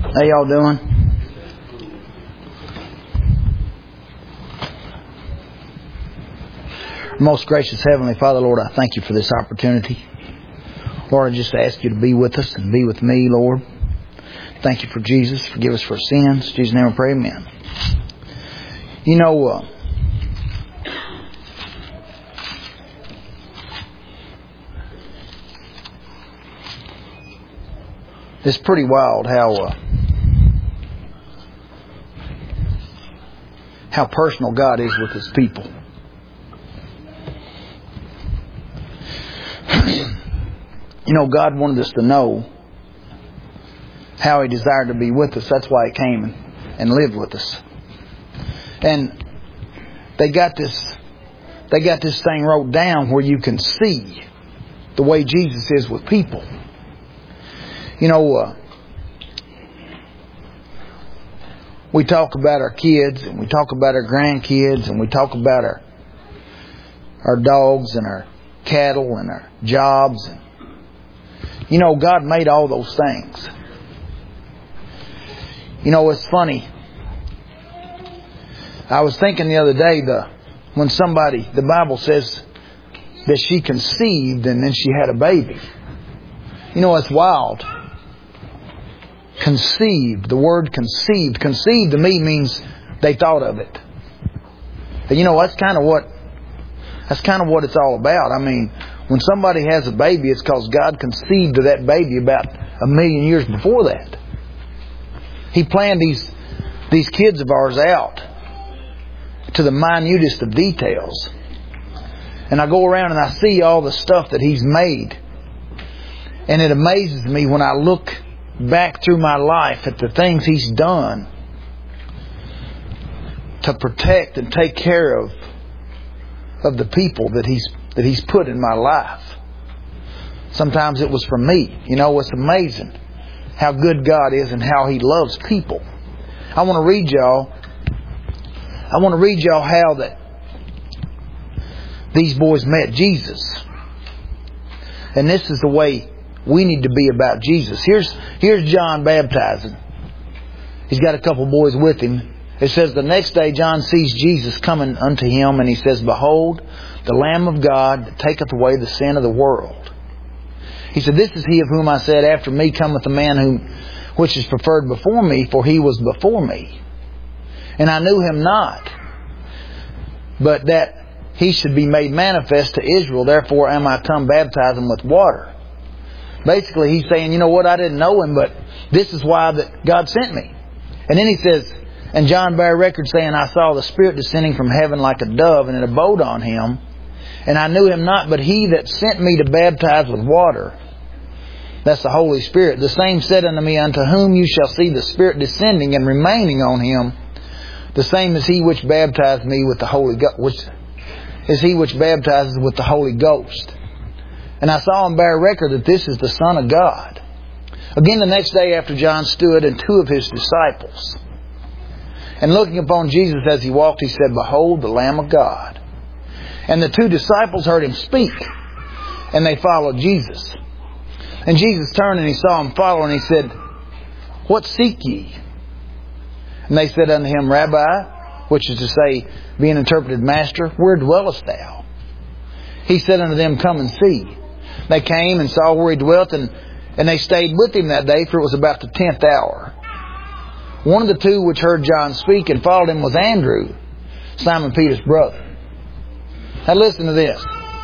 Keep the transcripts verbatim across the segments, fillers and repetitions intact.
How y'all doing? Most gracious Heavenly Father, Lord, I thank you for this opportunity. Lord, I just ask you to be with us and be with me, Lord. Thank you for Jesus. Forgive us for sins. In Jesus' name I pray, amen. You know, uh, it's pretty wild how uh, how personal God is with His people. You know, God wanted us to know how He desired to be with us. That's why He came and, and lived with us. And they got this, they got this thing wrote down where you can see the way Jesus is with people. You know, uh, we talk about our kids and we talk about our grandkids and we talk about our our dogs and our cattle and our jobs. And, you know, God made all those things. You know, it's funny. I was thinking the other day, the when somebody, the Bible says that she conceived and then she had a baby. You know, it's wild. Conceived. The word conceived. Conceived to me means they thought of it. And you know, that's kind of what that's kind of what it's all about. I mean, when somebody has a baby, it's because God conceived of that baby about a million years before that. He planned these these kids of ours out to the minutest of details. And I go around and I see all the stuff that He's made. And it amazes me when I look back through my life at the things He's done to protect and take care of of the people that He's that He's put in my life. Sometimes it was for me. You know, it's amazing how good God is and how He loves people. I want to read y'all I want to read y'all how that these boys met Jesus. And this is the way we need to be about Jesus. Here's here's John baptizing. He's got a couple boys with him. It says, the next day John sees Jesus coming unto him, and he says, Behold, the Lamb of God that taketh away the sin of the world. He said, This is He of whom I said, After me cometh a man whom which is preferred before me, for He was before me. And I knew Him not, but that He should be made manifest to Israel. Therefore am I come baptizing with water. Basically, he's saying, you know what, I didn't know Him, but this is why that God sent me. And then he says, and John bare record saying, I saw the Spirit descending from heaven like a dove, and it abode on Him. And I knew Him not, but He that sent me to baptize with water, that's the Holy Spirit, the same said unto me, Unto whom you shall see the Spirit descending and remaining on Him, the same is He which baptized me with the Holy Ghost, which is He which baptizes with the Holy Ghost. And I saw him bear record that this is the Son of God. Again, the next day after John stood, and two of his disciples, and looking upon Jesus as He walked, he said, Behold, the Lamb of God. And the two disciples heard Him speak, and they followed Jesus. And Jesus turned and He saw them follow, and He said, What seek ye? And they said unto Him, Rabbi, which is to say, being interpreted, Master, where dwellest Thou? He said unto them, Come and see. They came and saw where He dwelt, and, and they stayed with Him that day, for it was about the tenth hour. One of the two which heard John speak and followed Him was Andrew, Simon Peter's brother. Now listen to this.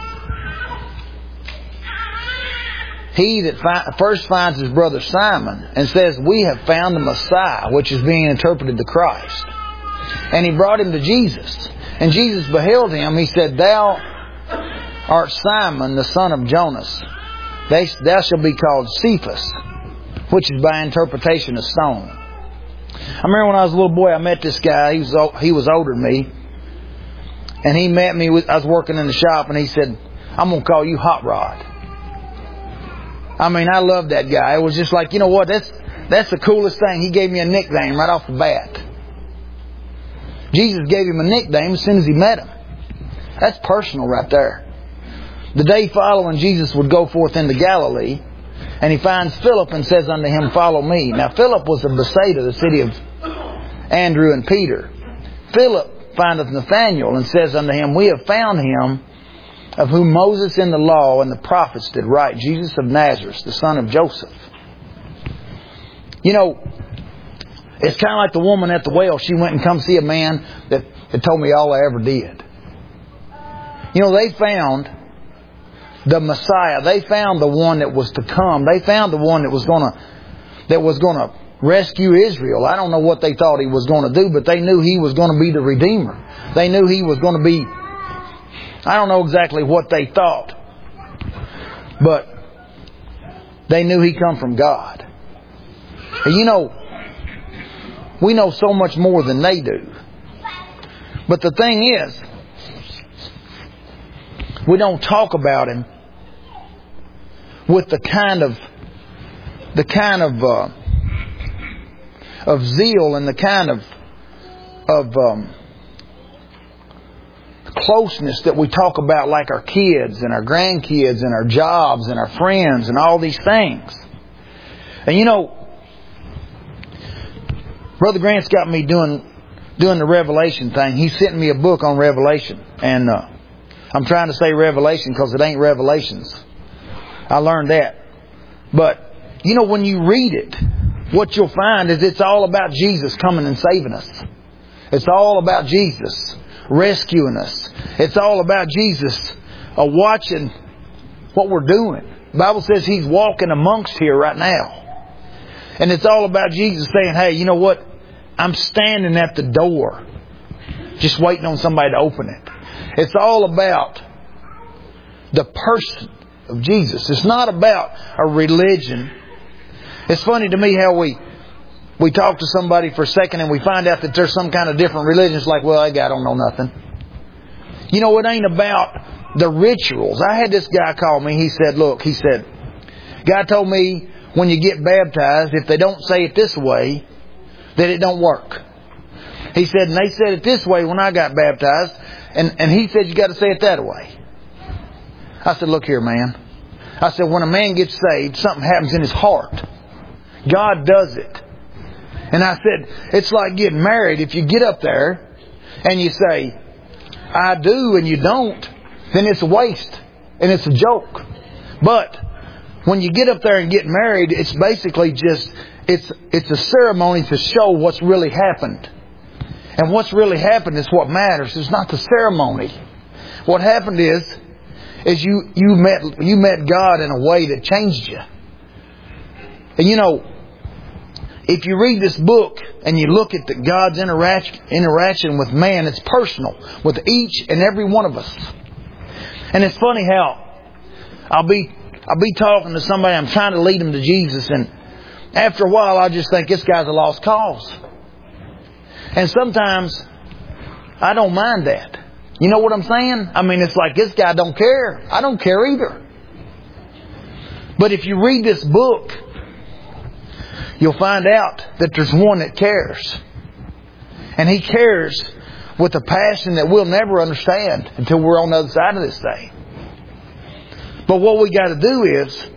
He that fi- first finds his brother Simon and says, We have found the Messiah, which is being interpreted the Christ. And he brought him to Jesus. And Jesus beheld him. He said, Thou art Simon, the son of Jonas. Thou shalt be called Cephas, which is by interpretation a stone. I remember when I was a little boy, I met this guy. He was he was older than me. And he met me. With, I was working in the shop, and he said, I'm going to call you Hot Rod. I mean, I loved that guy. It was just like, you know what, that's that's the coolest thing. He gave me a nickname right off the bat. Jesus gave him a nickname as soon as he met him. That's personal right there. The day following, Jesus would go forth into Galilee. And he finds Philip and says unto him, Follow me. Now Philip was of Bethsaida, the city of Andrew and Peter. Philip findeth Nathanael and says unto him, We have found him of whom Moses in the law and the prophets did write, Jesus of Nazareth, the son of Joseph. You know, it's kind of like the woman at the well. She went and come see a man that, that told me all I ever did. You know, they found the Messiah. They found the one that was to come. They found the one that was going to that was going to rescue Israel. I don't know what they thought He was going to do, but they knew He was going to be the Redeemer. They knew He was going to be... I don't know exactly what they thought, but they knew He come from God. And you know, we know so much more than they do. But the thing is, we don't talk about Him with the kind of the kind of uh, of zeal and the kind of of um, closeness that we talk about, like our kids and our grandkids and our jobs and our friends and all these things. And you know, Brother Grant's got me doing doing the Revelation thing. He sent me a book on Revelation, and uh, I'm trying to say Revelation because it ain't Revelations. I learned that. But you know, when you read it, what you'll find is it's all about Jesus coming and saving us. It's all about Jesus rescuing us. It's all about Jesus uh, watching what we're doing. The Bible says He's walking amongst here right now. And it's all about Jesus saying, hey, you know what? I'm standing at the door, just waiting on somebody to open it. It's all about the person of Jesus. It's not about a religion. It's funny to me how we we talk to somebody for a second and we find out that there's some kind of different religion. It's like, well, that guy don't know nothing. You know, it ain't about the rituals. I had this guy call me. He said, look, he said, God told me when you get baptized, if they don't say it this way, that it don't work. He said, and they said it this way when I got baptized, and, and he said, you got to say it that way. I said, look here, man. I said, when a man gets saved, something happens in his heart. God does it. And I said, it's like getting married. If you get up there and you say, I do, and you don't, then it's a waste. And it's a joke. But when you get up there and get married, it's basically just, it's it's a ceremony to show what's really happened. And what's really happened is what matters. It's not the ceremony. What happened is, is you, you met you met God in a way that changed you. And you know, if you read this book and you look at the God's interaction interaction with man, it's personal with each and every one of us. And it's funny how I'll be I'll be talking to somebody, I'm trying to lead them to Jesus, and after a while I just think this guy's a lost cause. And sometimes I don't mind that. You know what I'm saying? I mean, it's like this guy don't care. I don't care either. But if you read this book, you'll find out that there's one that cares. And He cares with a passion that we'll never understand until we're on the other side of this thing. But what we got to do is,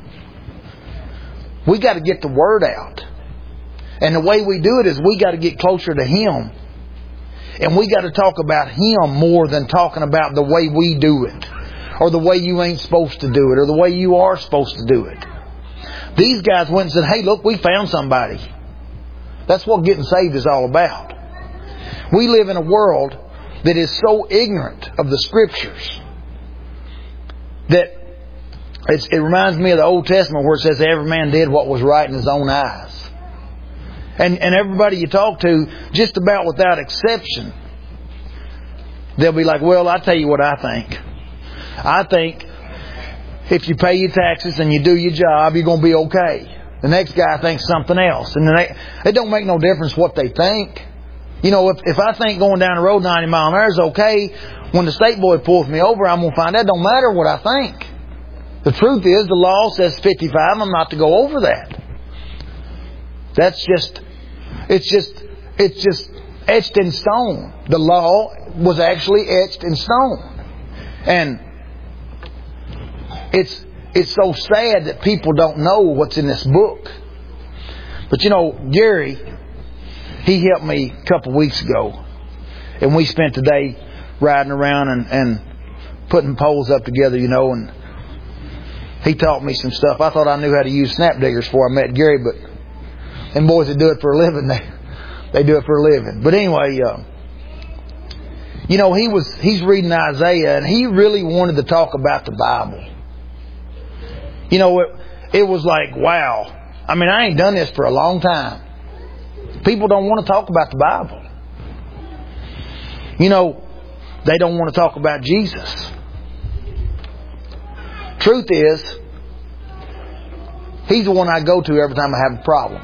we got to get the word out. And the way we do it is we got to get closer to Him. And we got to talk about Him more than talking about the way we do it, or the way you ain't supposed to do it, or the way you are supposed to do it. These guys went and said, hey, look, we found somebody. That's what getting saved is all about. We live in a world that is so ignorant of the Scriptures that it's, it reminds me of the Old Testament where it says every man did what was right in his own eyes. And, and everybody you talk to, just about without exception, they'll be like, well, I tell you what I think. I think if you pay your taxes and you do your job, you're going to be okay. The next guy thinks something else. And they, it don't make no difference what they think. You know, if, if I think going down the road ninety miles an hour is okay, when the state boy pulls me over, I'm going to find that don't matter what I think. The truth is, the law says fifty-five, I'm not to go over that. That's just, it's just, it's just etched in stone. The law was actually etched in stone. And It's it's so sad that people don't know what's in this book. But you know, Gary, he helped me a couple weeks ago. And we spent the day riding around and, and putting poles up together, you know, and he taught me some stuff. I thought I knew how to use snap diggers before I met Gary, but them boys that do it for a living, they, they do it for a living. But anyway, uh, you know, he was he's reading Isaiah, and he really wanted to talk about the Bible. You know, it, it was like, wow. I mean, I ain't done this for a long time. People don't want to talk about the Bible. You know, they don't want to talk about Jesus. Truth is, He's the one I go to every time I have a problem.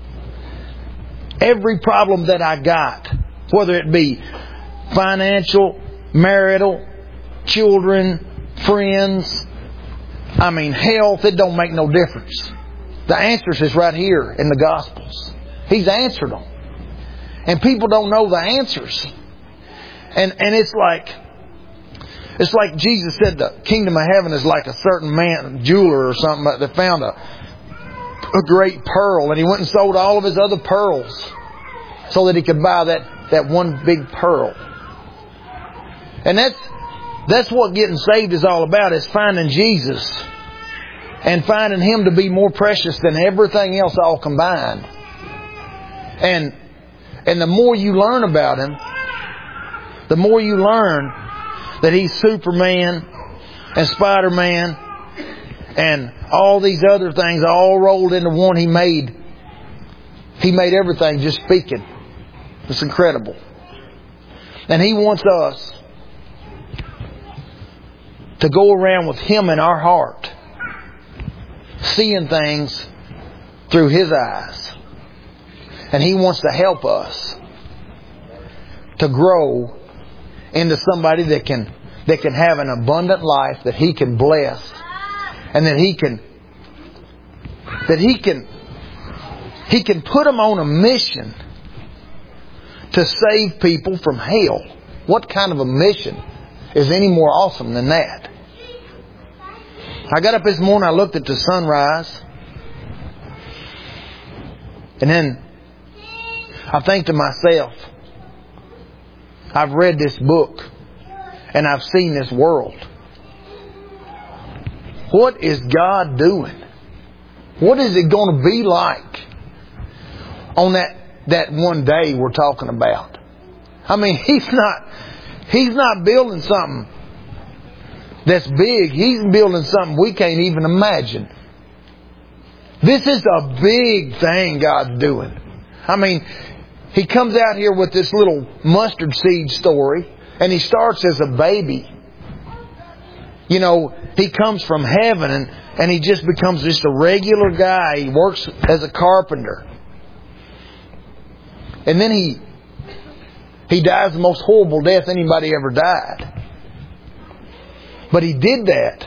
Every problem that I got, whether it be financial, marital, children, friends, I mean health, it don't make no difference. The answers is right here in the Gospels. He's answered them. And people don't know the answers. And and it's like it's like Jesus said the kingdom of heaven is like a certain man, jeweler or something, that found a, a great pearl, and he went and sold all of his other pearls so that he could buy that, that one big pearl. And that's that's what getting saved is all about, is finding Jesus and finding Him to be more precious than everything else all combined. And and the more you learn about Him, the more you learn that He's Superman and Spider-Man and all these other things all rolled into one. He made He made everything just speaking. It's incredible. And He wants us to go around with Him in our heart, seeing things through His eyes. And He wants to help us to grow into somebody that can that can have an abundant life, that He can bless, and that He can that He can He can put them on a mission to save people from hell. What kind of a mission is any more awesome than that? I got up this morning, I looked at the sunrise, and then I think to myself, I've read this book and I've seen this world. What is God doing? What is it going to be like on that, that one day we're talking about? I mean, He's not, He's not building something that's big. He's building something we can't even imagine. This is a big thing God's doing. I mean, He comes out here with this little mustard seed story, and He starts as a baby. You know, He comes from heaven, and, and He just becomes just a regular guy. He works as a carpenter. And then He He dies the most horrible death anybody ever died. But He did that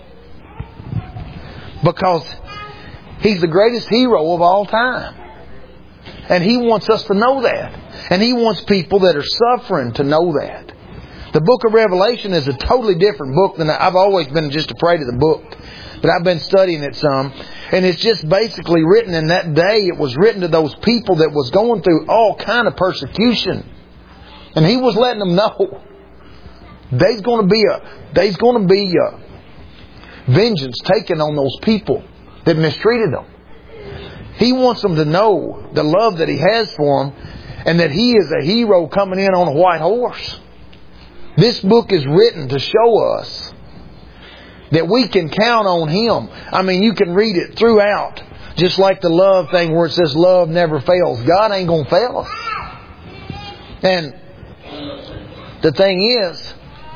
because He's the greatest hero of all time. And He wants us to know that. And He wants people that are suffering to know that. The book of Revelation is a totally different book than I've always been just afraid of the book. But I've been studying it some. And it's just basically written in that day. It was written to those people that was going through all kind of persecution. And He was letting them know there's going to be a there's going to be a vengeance taken on those people that mistreated them. He wants them to know the love that He has for them, and that He is a hero coming in on a white horse. This book is written to show us that we can count on Him. I mean, you can read it throughout, just like the love thing where it says love never fails. God ain't going to fail us. And the thing is,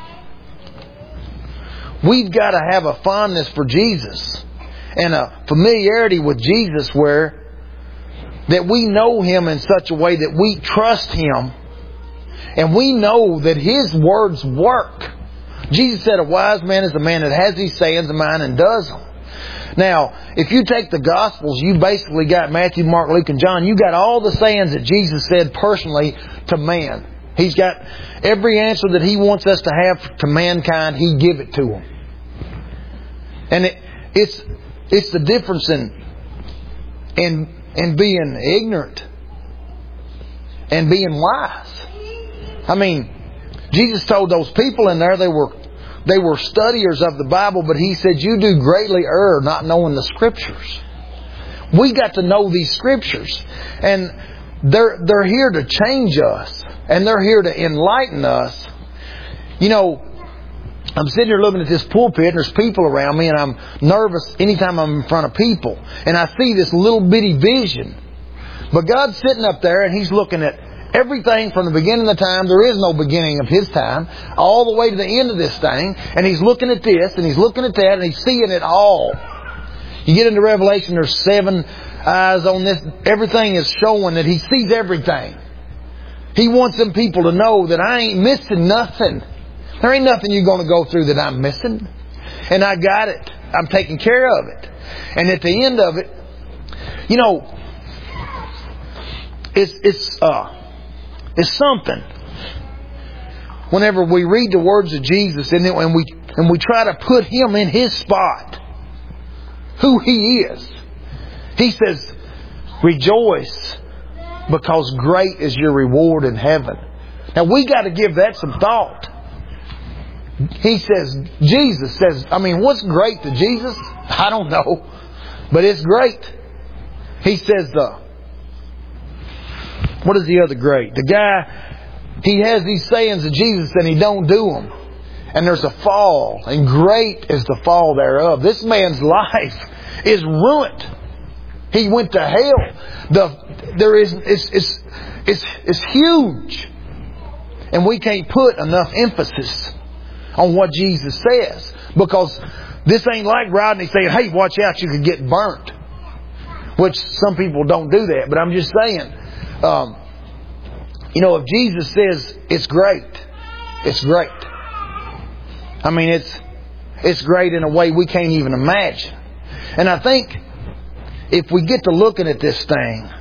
we've got to have a fondness for Jesus and a familiarity with Jesus where that we know Him in such a way that we trust Him and we know that His words work. Jesus said a wise man is the man that has these sayings of mine and does them. Now, if you take the Gospels, you basically got Matthew, Mark, Luke, and John. You got all the sayings that Jesus said personally to man. He's got every answer that He wants us to have to mankind. He give it to them. And it, it's it's the difference in in in being ignorant and being wise. I mean, Jesus told those people in there they were they were studiers of the Bible, but He said, "You do greatly err, not knowing the Scriptures." We got to know these Scriptures, and they're they're here to change us, and they're here to enlighten us. You know, I'm sitting here looking at this pulpit, and there's people around me, and I'm nervous anytime I'm in front of people, and I see this little bitty vision. But God's sitting up there, and He's looking at everything from the beginning of the time. There is no beginning of His time, all the way to the end of this thing. And He's looking at this, and He's looking at that, and He's seeing it all. You get into Revelation, there's seven eyes on this. Everything is showing that He sees everything. He wants them people to know that I ain't missing nothing. There ain't nothing you're going to go through that I'm missing. And I got it. I'm taking care of it. And at the end of it, you know, it's it's uh it's something. Whenever we read the words of Jesus and and we and we try to put Him in His spot, who He is, He says, "Rejoice, because great is your reward in heaven." Now we got to give that some thought. He says, Jesus says, I mean, what's great to Jesus? I don't know, but it's great. He says, uh, what is the other great? The guy, he has these sayings of Jesus and he don't do them. And there's a fall, and great is the fall thereof. This man's life is ruined. He went to hell. The there is it's it's it's, it's huge, and we can't put enough emphasis on what Jesus says, because this ain't like Rodney saying, "Hey, watch out, you could get burnt," which some people don't do that. But I'm just saying, um, you know, if Jesus says it's great, it's great. I mean, it's it's great in a way we can't even imagine. And I think if we get to looking at this thing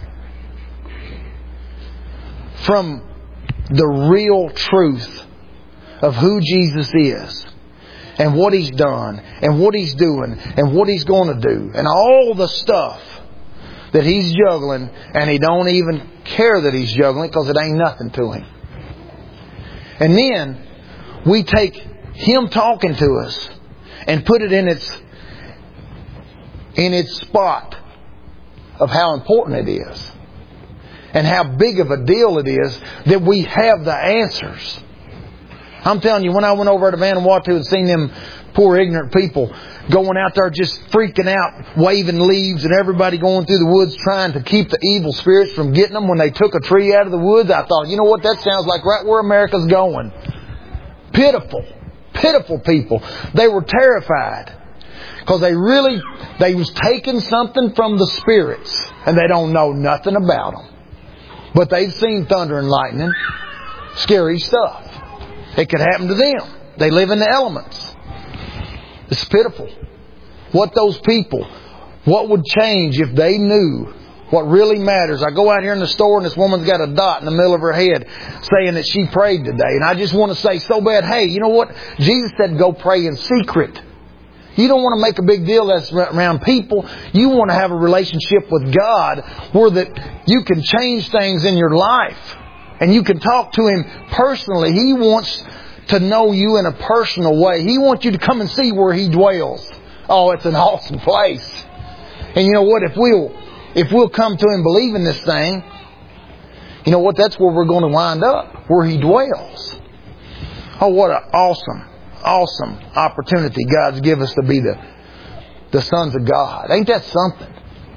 from the real truth of who Jesus is and what He's done and what He's doing and what He's going to do and all the stuff that He's juggling, and He don't even care that He's juggling because it ain't nothing to Him. And then we take Him talking to us and put it in its in its spot of how important it is and how big of a deal it is that we have the answers. I'm telling you, when I went over to Vanuatu and seen them poor ignorant people going out there just freaking out, waving leaves, and everybody going through the woods trying to keep the evil spirits from getting them when they took a tree out of the woods, I thought, you know what, that sounds like right where America's going. Pitiful, pitiful people. They were terrified because they really, they was taking something from the spirits and they don't know nothing about them. But they've seen thunder and lightning, scary stuff. It could happen to them. They live in the elements. It's pitiful. What those people, what would change if they knew what really matters? I go out here in the store and this woman's got a dot in the middle of her head saying that she prayed today. And I just want to say so bad, hey, you know what? Jesus said go pray in secret. You don't want to make a big deal that's around people. You want to have a relationship with God where that you can change things in your life. And you can talk to Him personally. He wants to know you in a personal way. He wants you to come and see where He dwells. Oh, it's an awesome place. And you know what? If we'll, if we'll come to Him believing this thing, you know what? That's where we're going to wind up. Where He dwells. Oh, what an awesome, awesome opportunity God's given us to be the, the sons of God. Ain't that something?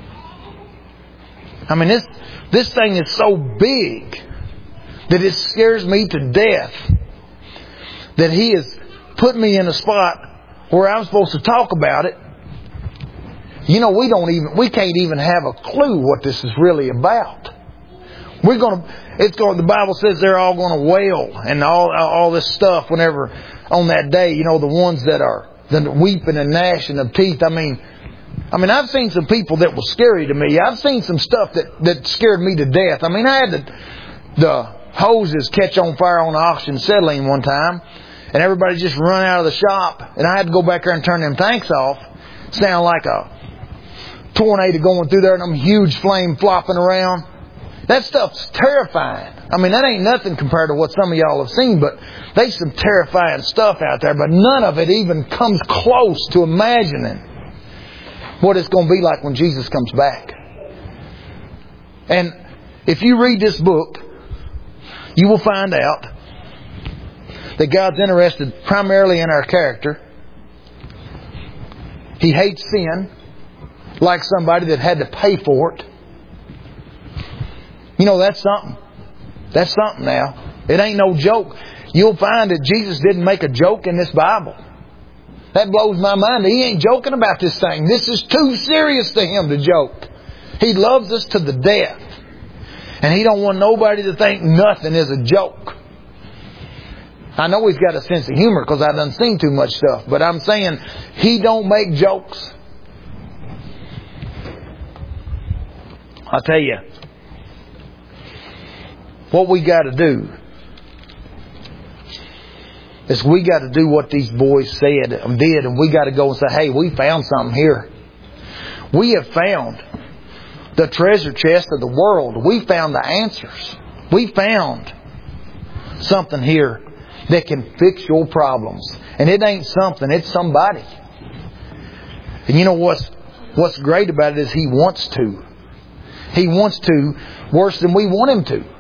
I mean, this, this thing is so big that it scares me to death that He has put me in a spot where I'm supposed to talk about it. You know, we don't even, we can't even have a clue what this is really about. We're going to, it's going, the Bible says they're all going to wail and all, all this stuff whenever on that day, you know, the ones that are the weeping and gnashing of teeth. I mean, I mean, I've seen some people that was scary to me. I've seen some stuff that, that scared me to death. I mean, I had the, the hoses catch on fire on the oxygen acetylene one time, and everybody just run out of the shop, and I had to go back there and turn them tanks off. sound like a tornado going through there and them huge flame flopping around. That stuff's terrifying. I mean, that ain't nothing compared to what some of y'all have seen, but there's some terrifying stuff out there, but none of it even comes close to imagining what it's going to be like when Jesus comes back. And if you read this book, you will find out that God's interested primarily in our character. He hates sin like somebody that had to pay for it. You know, that's something. That's something now. It ain't no joke. You'll find that Jesus didn't make a joke in this Bible. That blows my mind. He ain't joking about this thing. This is too serious to Him to joke. He loves us to the death. And He don't want nobody to think nothing is a joke. I know He's got a sense of humor because I done seen too much stuff. But I'm saying He don't make jokes. I'll tell you, what we got to do is we got to do what these boys said and did, and we got to go and say, hey, we found something here. We have found the treasure chest of the world. We found the answers. We found something here that can fix your problems. And it ain't something, it's somebody. And you know what's what's great about it is He wants to. He wants to worse than we want Him to.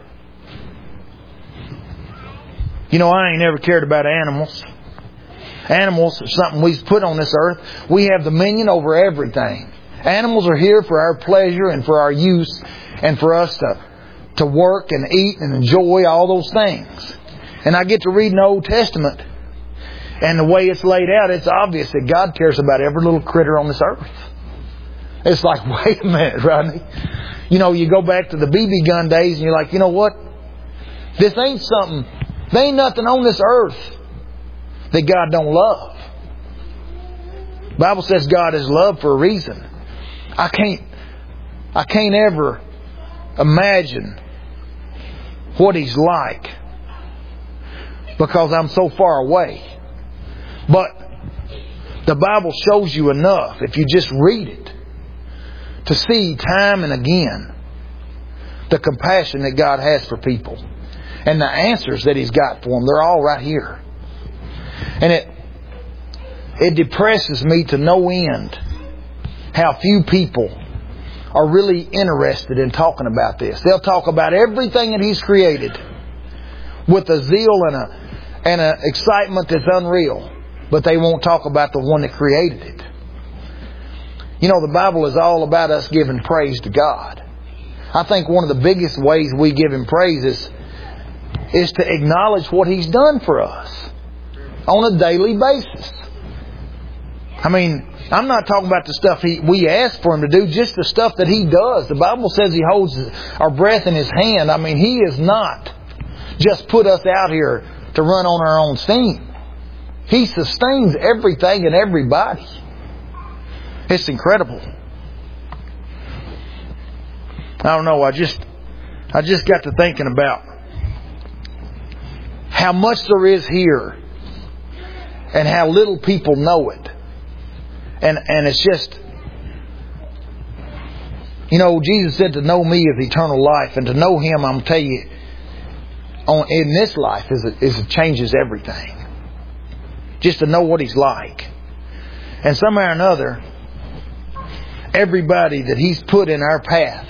You know, I ain't never cared about animals. Animals are something we've put on this earth. We have dominion over everything. Animals are here for our pleasure and for our use and for us to, to work and eat and enjoy all those things. And I get to read in the Old Testament, and the way it's laid out, it's obvious that God cares about every little critter on this earth. It's like, wait a minute, Rodney. You know, you go back to the B B gun days and you're like, you know what? This ain't something... There ain't nothing on this earth that God don't love. The Bible says God is love for a reason. I can't, I can't ever imagine what He's like because I'm so far away. But the Bible shows you enough, if you just read it, to see time and again the compassion that God has for people. And the answers that He's got for them, they're all right here. And it it depresses me to no end how few people are really interested in talking about this. They'll talk about everything that He's created with a zeal and a and an excitement that's unreal, but they won't talk about the one that created it. You know, the Bible is all about us giving praise to God. I think one of the biggest ways we give Him praise is is to acknowledge what He's done for us on a daily basis. I mean, I'm not talking about the stuff he, we ask for Him to do, just the stuff that He does. The Bible says He holds our breath in His hand. I mean, He is not just put us out here to run on our own steam. He sustains everything and everybody. It's incredible. I don't know, I just I just got to thinking about how much there is here and how little people know it. And and it's just, you know, Jesus said to know me is eternal life, and to know Him, I'm telling you, on, in this life is it, is it changes everything. Just to know what He's like. And somehow or another, everybody that He's put in our path,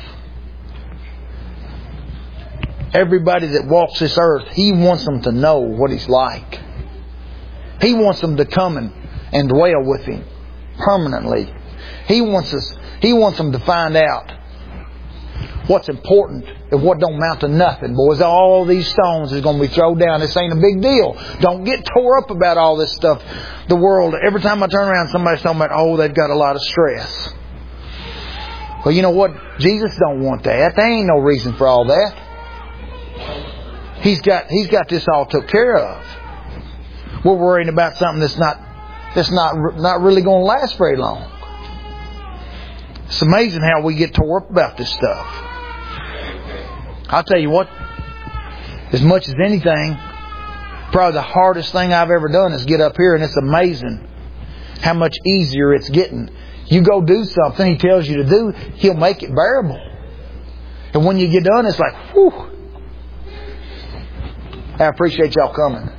everybody that walks this earth, He wants them to know what He's like. He wants them to come and, and dwell with Him permanently. He wants us. He wants them to find out what's important and what don't amount to nothing. Boys, all these stones is going to be thrown down. This ain't a big deal. Don't get tore up about all this stuff. The world, every time I turn around, somebody's talking about, oh, they've got a lot of stress. Well, you know what? Jesus don't want that. There ain't no reason for all that. He's got He's got this all took care of. We're worrying about something that's not that's not not really going to last very long. It's amazing how we get tore up about this stuff. I'll tell you what, as much as anything, probably the hardest thing I've ever done is get up here, and it's amazing how much easier it's getting You go do something He tells you to do, He'll make it bearable. And when you get done, it's like, whew. I appreciate y'all coming.